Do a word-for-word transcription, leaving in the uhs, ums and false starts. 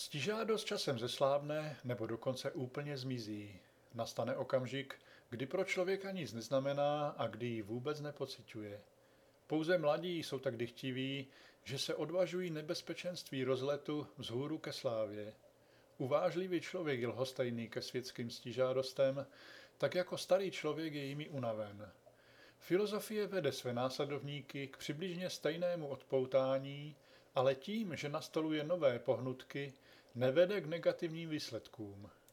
Ctižádost časem zeslábne nebo dokonce úplně zmizí. Nastane okamžik, kdy pro člověka nic neznamená a kdy ji vůbec nepociťuje. Pouze mladí jsou tak dychtiví, že se odvažují nebezpečenství rozletu vzhůru ke slávě. Uvážlivý člověk je lhostejný ke světským ctižádostem, tak jako starý člověk je jimi unaven. Filozofie vede své následovníky k přibližně stejnému odpoutání, ale tím, že nastoluje nové pohnutky, nevede k negativním výsledkům.